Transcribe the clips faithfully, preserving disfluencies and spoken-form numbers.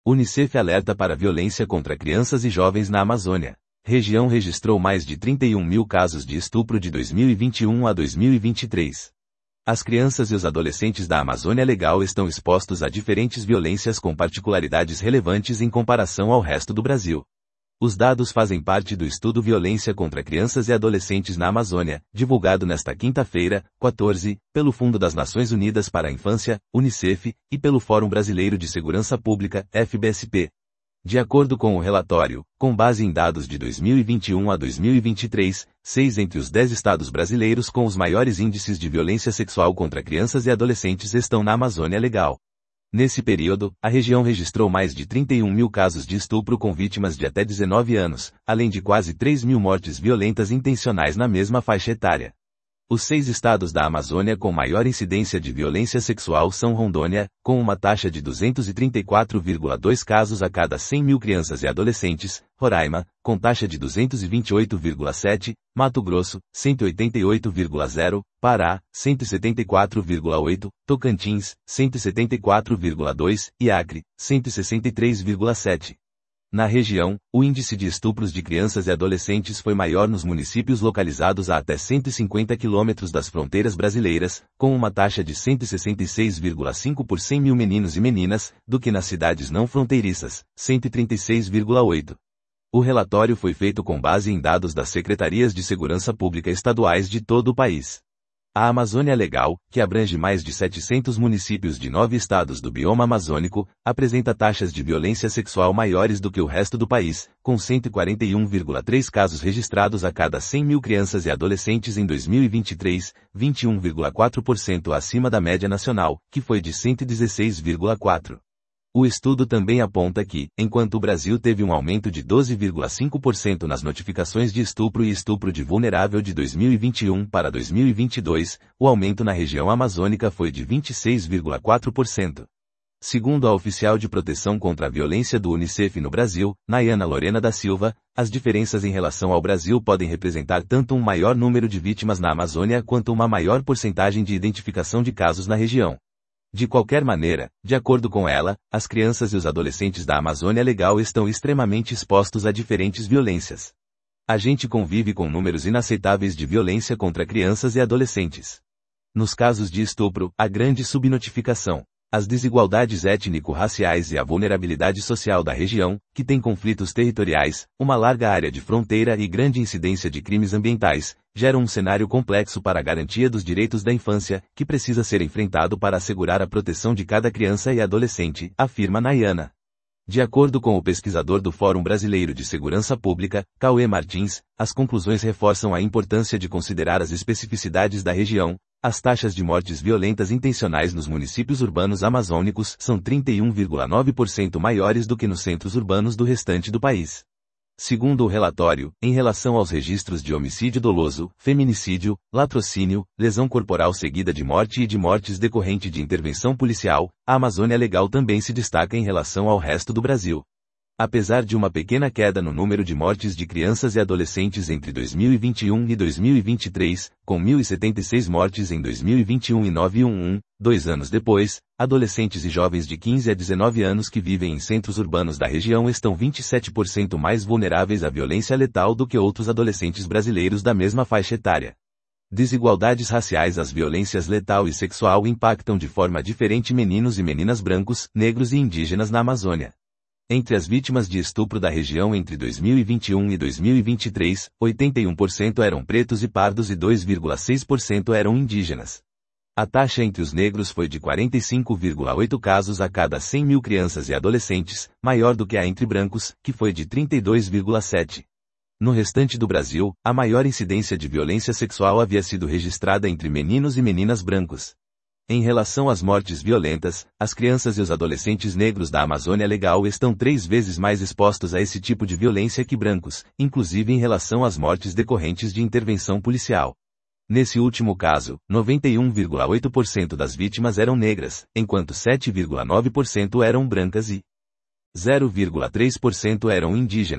Unicef alerta para violência contra crianças e jovens na Amazônia. Região registrou mais de trinta e um mil casos de estupro de dois mil e vinte e um a dois mil e vinte e três. As crianças e os adolescentes da Amazônia Legal estão expostos a diferentes violências com particularidades relevantes em comparação ao resto do Brasil. Os dados fazem parte do estudo Violência contra Crianças e Adolescentes na Amazônia, divulgado nesta quinta-feira, quatorze, pelo Fundo das Nações Unidas para a Infância, Unicef, e pelo Fórum Brasileiro de Segurança Pública, F B S P. De acordo com o relatório, com base em dados de dois mil e vinte e um a dois mil e vinte e três, seis entre os dez estados brasileiros com os maiores índices de violência sexual contra crianças e adolescentes estão na Amazônia Legal. Nesse período, a região registrou mais de trinta e um mil casos de estupro com vítimas de até dezenove anos, além de quase três mil mortes violentas intencionais na mesma faixa etária. Os seis estados da Amazônia com maior incidência de violência sexual são Rondônia, com uma taxa de duzentos e trinta e quatro vírgula dois casos a cada cem mil crianças e adolescentes, Roraima, com taxa de duzentos e vinte e oito vírgula sete, Mato Grosso, cento e oitenta e oito vírgula zero, Pará, cento e setenta e quatro vírgula oito, Tocantins, cento e setenta e quatro vírgula dois, e Acre, cento e sessenta e três vírgula sete. Na região, o índice de estupros de crianças e adolescentes foi maior nos municípios localizados a até cento e cinquenta quilômetros das fronteiras brasileiras, com uma taxa de cento e sessenta e seis vírgula cinco por cem mil meninos e meninas, do que nas cidades não fronteiriças, cento e trinta e seis vírgula oito. O relatório foi feito com base em dados das Secretarias de Segurança Pública estaduais de todo o país. A Amazônia Legal, que abrange mais de setecentos municípios de nove estados do bioma amazônico, apresenta taxas de violência sexual maiores do que o resto do país, com cento e quarenta e um vírgula três casos registrados a cada cem mil crianças e adolescentes em dois mil e vinte e três, vinte e um vírgula quatro por cento acima da média nacional, que foi de cento e dezesseis vírgula quatro. O estudo também aponta que, enquanto o Brasil teve um aumento de doze vírgula cinco por cento nas notificações de estupro e estupro de vulnerável de dois mil e vinte e um para dois mil e vinte e dois, o aumento na região amazônica foi de vinte e seis vírgula quatro por cento. Segundo a oficial de proteção contra a violência do Unicef no Brasil, Nayana Lorena da Silva, as diferenças em relação ao Brasil podem representar tanto um maior número de vítimas na Amazônia quanto uma maior porcentagem de identificação de casos na região. De qualquer maneira, de acordo com ela, as crianças e os adolescentes da Amazônia Legal estão extremamente expostos a diferentes violências. A gente convive com números inaceitáveis de violência contra crianças e adolescentes. Nos casos de estupro, a grande subnotificação, as desigualdades étnico-raciais e a vulnerabilidade social da região, que tem conflitos territoriais, uma larga área de fronteira e grande incidência de crimes ambientais, geram um cenário complexo para a garantia dos direitos da infância, que precisa ser enfrentado para assegurar a proteção de cada criança e adolescente, afirma Nayana. De acordo com o pesquisador do Fórum Brasileiro de Segurança Pública, Cauê Martins, as conclusões reforçam a importância de considerar as especificidades da região. As taxas de mortes violentas intencionais nos municípios urbanos amazônicos são trinta e um vírgula nove por cento maiores do que nos centros urbanos do restante do país. Segundo o relatório, em relação aos registros de homicídio doloso, feminicídio, latrocínio, lesão corporal seguida de morte e de mortes decorrente de intervenção policial, a Amazônia Legal também se destaca em relação ao resto do Brasil. Apesar de uma pequena queda no número de mortes de crianças e adolescentes entre dois mil e vinte e um e dois mil e vinte e três, com mil e setenta e seis mortes em dois mil e vinte e um e novecentos e onze, dois anos depois, adolescentes e jovens de quinze a dezenove anos que vivem em centros urbanos da região estão vinte e sete por cento mais vulneráveis à violência letal do que outros adolescentes brasileiros da mesma faixa etária. Desigualdades raciais. As violências letal e sexual impactam de forma diferente meninos e meninas brancos, negros e indígenas na Amazônia. Entre as vítimas de estupro da região entre dois mil e vinte e um e dois mil e vinte e três, oitenta e um por cento eram pretos e pardos e dois vírgula seis por cento eram indígenas. A taxa entre os negros foi de quarenta e cinco vírgula oito casos a cada cem mil crianças e adolescentes, maior do que a entre brancos, que foi de trinta e dois vírgula sete. No restante do Brasil, a maior incidência de violência sexual havia sido registrada entre meninos e meninas brancos. Em relação às mortes violentas, as crianças e os adolescentes negros da Amazônia Legal estão três vezes mais expostos a esse tipo de violência que brancos, inclusive em relação às mortes decorrentes de intervenção policial. Nesse último caso, noventa e um vírgula oito por cento das vítimas eram negras, enquanto sete vírgula nove por cento eram brancas e zero vírgula três por cento eram indígenas.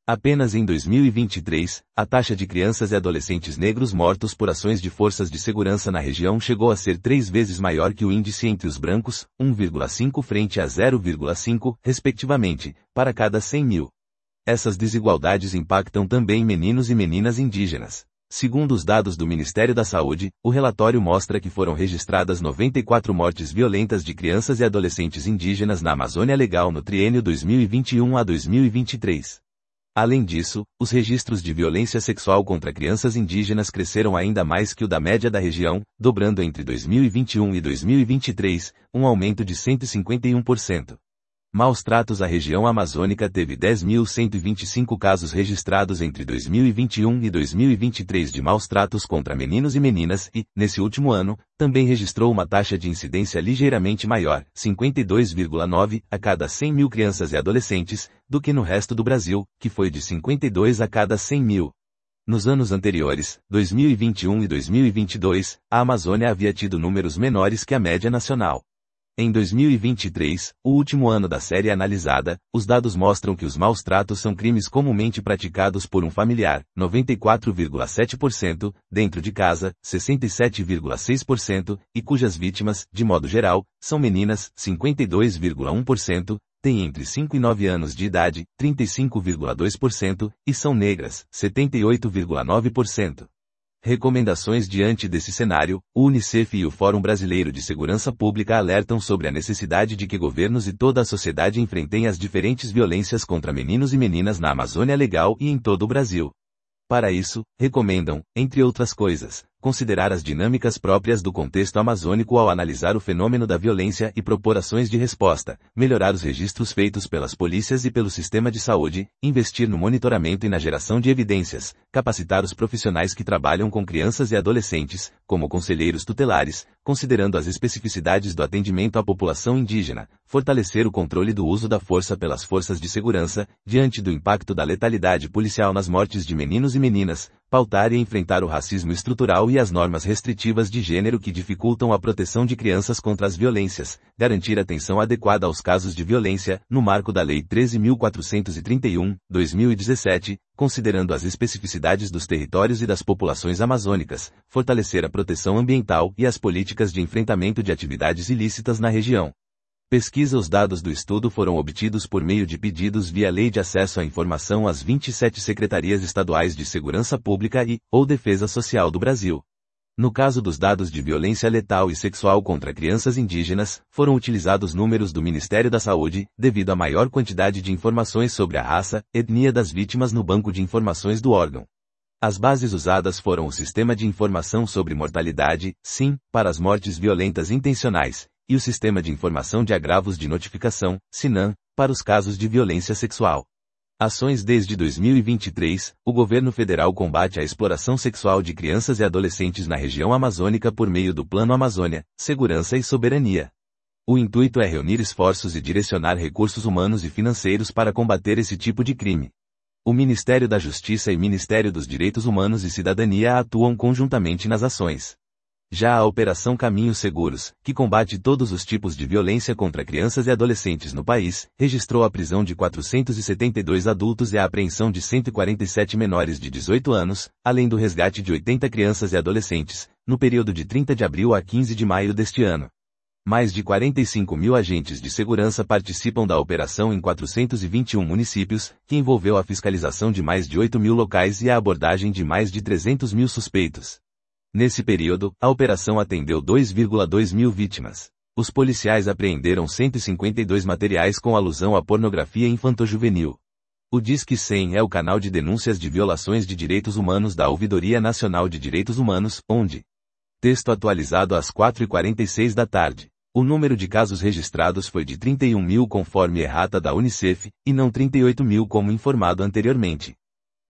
Apenas em dois mil e vinte e três, a taxa de crianças e adolescentes negros mortos por ações de forças de segurança na região chegou a ser três vezes maior que o índice entre os brancos, um vírgula cinco frente a zero vírgula cinco, respectivamente, para cada cem mil. Essas desigualdades impactam também meninos e meninas indígenas. Segundo os dados do Ministério da Saúde, o relatório mostra que foram registradas noventa e quatro mortes violentas de crianças e adolescentes indígenas na Amazônia Legal no triênio dois mil e vinte e um a dois mil e vinte e três. Além disso, os registros de violência sexual contra crianças indígenas cresceram ainda mais que o da média da região, dobrando entre dois mil e vinte e um e dois mil e vinte e três, um aumento de cento e cinquenta e um por cento. Maus tratos. A região amazônica teve dez mil cento e vinte e cinco casos registrados entre dois mil e vinte e um e dois mil e vinte e três de maus tratos contra meninos e meninas e, nesse último ano, também registrou uma taxa de incidência ligeiramente maior, cinquenta e dois vírgula nove, a cada cem mil crianças e adolescentes, do que no resto do Brasil, que foi de cinquenta e dois a cada cem mil. Nos anos anteriores, dois mil e vinte e um e dois mil e vinte e dois, a Amazônia havia tido números menores que a média nacional. Em dois mil e vinte e três, o último ano da série analisada, os dados mostram que os maus tratos são crimes comumente praticados por um familiar, noventa e quatro vírgula sete por cento, dentro de casa, sessenta e sete vírgula seis por cento, e cujas vítimas, de modo geral, são meninas, cinquenta e dois vírgula um por cento, têm entre cinco e nove anos de idade, trinta e cinco vírgula dois por cento, e são negras, setenta e oito vírgula nove por cento. Recomendações. Diante desse cenário, o Unicef e o Fórum Brasileiro de Segurança Pública alertam sobre a necessidade de que governos e toda a sociedade enfrentem as diferentes violências contra meninos e meninas na Amazônia Legal e em todo o Brasil. Para isso, recomendam, entre outras coisas, considerar as dinâmicas próprias do contexto amazônico ao analisar o fenômeno da violência e propor ações de resposta, melhorar os registros feitos pelas polícias e pelo sistema de saúde, investir no monitoramento e na geração de evidências, capacitar os profissionais que trabalham com crianças e adolescentes, como conselheiros tutelares, considerando as especificidades do atendimento à população indígena, fortalecer o controle do uso da força pelas forças de segurança, diante do impacto da letalidade policial nas mortes de meninos e meninas, pautar e enfrentar o racismo estrutural e as normas restritivas de gênero que dificultam a proteção de crianças contra as violências, garantir atenção adequada aos casos de violência, no marco da Lei treze mil quatrocentos e trinta e um, dois mil e dezessete, considerando as especificidades dos territórios e das populações amazônicas, fortalecer a proteção ambiental e as políticas de enfrentamento de atividades ilícitas na região. Pesquisa. Os dados do estudo foram obtidos por meio de pedidos via Lei de Acesso à Informação às vinte e sete Secretarias Estaduais de Segurança Pública e, ou Defesa Social do Brasil. No caso dos dados de violência letal e sexual contra crianças indígenas, foram utilizados números do Ministério da Saúde, devido à maior quantidade de informações sobre a raça, etnia das vítimas no banco de informações do órgão. As bases usadas foram o Sistema de Informação sobre Mortalidade, S I M, para as mortes violentas intencionais, e o Sistema de Informação de Agravos de Notificação, SINAM, para os casos de violência sexual. Ações. Desde dois mil e vinte e três, o governo federal combate a exploração sexual de crianças e adolescentes na região amazônica por meio do Plano Amazônia, Segurança e Soberania. O intuito é reunir esforços e direcionar recursos humanos e financeiros para combater esse tipo de crime. O Ministério da Justiça e Ministério dos Direitos Humanos e Cidadania atuam conjuntamente nas ações. Já a Operação Caminhos Seguros, que combate todos os tipos de violência contra crianças e adolescentes no país, registrou a prisão de quatrocentos e setenta e dois adultos e a apreensão de cento e quarenta e sete menores de dezoito anos, além do resgate de oitenta crianças e adolescentes, no período de trinta de abril a quinze de maio deste ano. Mais de quarenta e cinco mil agentes de segurança participam da operação em quatrocentos e vinte e um municípios, que envolveu a fiscalização de mais de oito mil locais e a abordagem de mais de trezentos mil suspeitos. Nesse período, a operação atendeu dois vírgula dois mil vítimas. Os policiais apreenderam cento e cinquenta e dois materiais com alusão à pornografia infanto-juvenil. O Disque cem é o canal de denúncias de violações de direitos humanos da Ouvidoria Nacional de Direitos Humanos, onde. Texto atualizado às quatro e quarenta e seis da tarde. O número de casos registrados foi de trinta e um mil conforme errata da Unicef, e não trinta e oito mil como informado anteriormente.